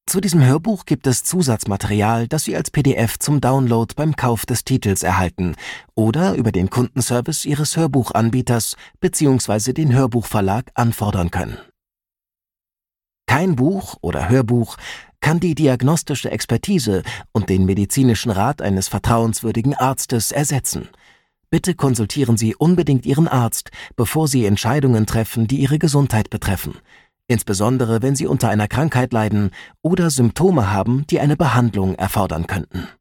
Zu diesem Hörbuch gibt es Zusatzmaterial, das Sie als PDF zum Download beim Kauf des Titels erhalten oder über den Kundenservice Ihres Hörbuchanbieters bzw. den Hörbuchverlag anfordern können. Kein Buch oder Hörbuch kann die diagnostische Expertise und den medizinischen Rat eines vertrauenswürdigen Arztes ersetzen. Bitte konsultieren Sie unbedingt Ihren Arzt, bevor Sie Entscheidungen treffen, die Ihre Gesundheit betreffen. Insbesondere wenn Sie unter einer Krankheit leiden oder Symptome haben, die eine Behandlung erfordern könnten.